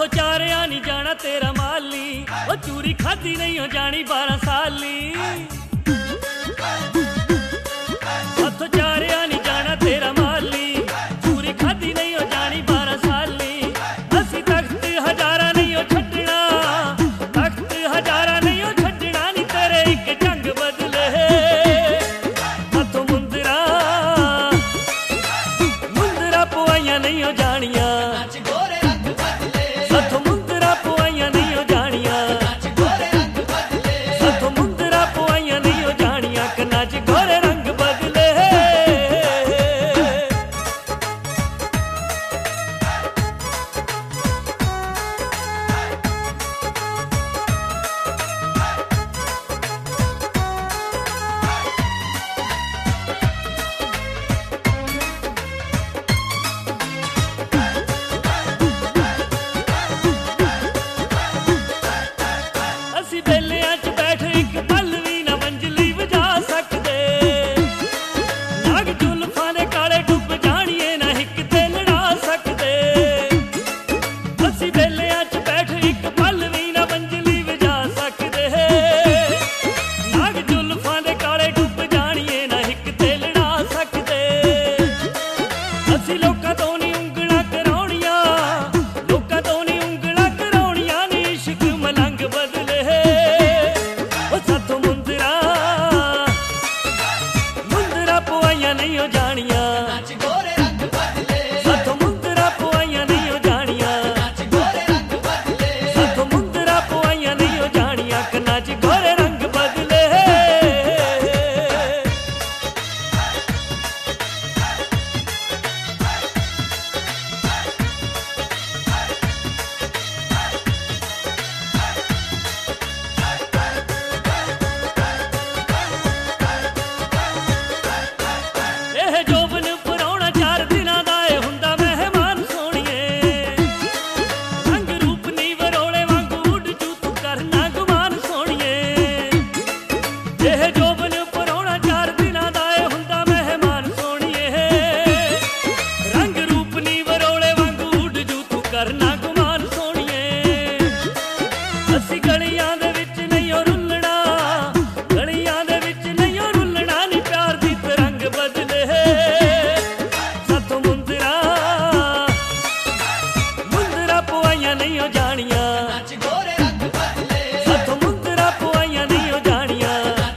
चारिया नहीं जाना तेरा माली, वो चूरी खाधी नहीं हो जानी 12 साली। हथों चारिया नहीं जाना तेरा माली, चूरी खाधी नहीं हो जानी 12 साली। असी तख्त हजारा नहीं हो छड्डना, तख्त हजारा नहीं हो छड्डना, नी तेरे एक जंग बदले। हथों मुंदरा मुंदरा पवाइयां नहीं हो जानिया, हथों मुंदरा पवाइयां नहीं हो जानिया, हथों मुंदरा पवाइयां नहीं हो जानिया, कन्ना च गोरे रंग बदले। असी बेलियां च बैठ एक पल भी ना मंजली वजा सकदे, नाग जुल्फां दे काले डुब जानिए ना हिक ते लड़ा सकदे। असी बेलियां च बैठ एक पल भी ना मंजली वजा सकदे, नाग जुल्फां दे काले डुब जानिए ना हिक ते लड़ा सकदे। असी लोकां तो नहीं उंगलां कराउणियां, लोकां तो नहीं उंगलां कराउणियां, नी इश्क मलंग बदले। साथों मुंदरा मुंदरा पवाइयां नहीं हो जानिया, साथों मुंदरा पवाइयां नहीं हो जानिया, साथों मुंदरा पवाइयां नहीं हो जानिया, कन्ना च गोरे रंग बदले। ਇਹ ਜੋਬਨ ਪਰੌਣਾ 4 ਦਿਨਾਂ ਦਾ ਏ ਹੁੰਦਾ ਮਹਿਮਾਨ ਸੋਹਣੀਏ, ਰੰਗ ਰੂਪ ਨੀ ਵਰੋਲੇ ਵਾਂਗੂ ਉੱਡ ਜੂ ਤੂੰ ਕਰਨਾ ਗੁਮਾਨ ਸੋਹਣੀਏ। ਇਹ ਜੋਬਨ ਪਰੌਣਾ 4 ਦਿਨਾਂ ਦਾ ਏ ਹੁੰਦਾ ਮਹਿਮਾਨ ਸੋਹਣੀਏ, ਰੰਗ ਰੂਪ ਨੀ ਵਰੋਲੇ ਵਾਂਗੂ ਉੱਡ ਜੂ ਤੂੰ ਕਰਨਾ ਗੁਮਾਨ ਸੋਹਣੀਏ। ਅਸੀਂ ਗਲੀਆਂ ਦੇ ਵਿੱਚ ਨਹੀਂ ਓ ਰੁੱਲਣਾ, ਗਲੀਆਂ ਦੇ ਵਿੱਚ ਨਹੀਂ ਓ ਰੁੱਲਣਾ, ਨੀ ਪਿਆਰ ਦੀ ਤਰੰਗ ਬਦਲੇ। साथों मुंदरा मुंदरा पवाइयां नहीं हो जानिया, साथों मुंदरा पवाइयां नहीं हो जानिया,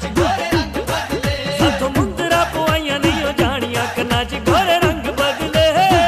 साथों मुंदरा पवाइयां नहीं हो जानिया, कन्ना च गोरे रंग बदले।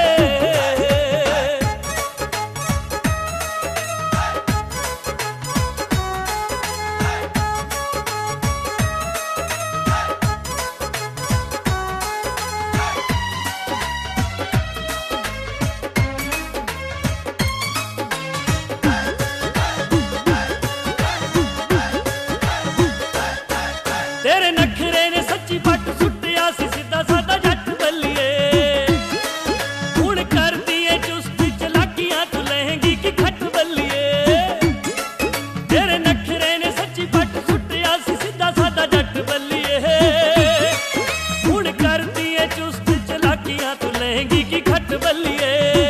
तेरे नखरे ने सच्ची पट सुटिया सी सीधा सादा जट बल्लिए, हुण कर दिए चुस्त चलाकियां तू लहेंगी की खट बल्लिए। तेरे नखरे ने सच्ची पट सुटिया सी सीधा सादा जट बल्लिए, हुण कर दिए चुस्त चलाकियां तू लहेंगी की खट बल्लिए।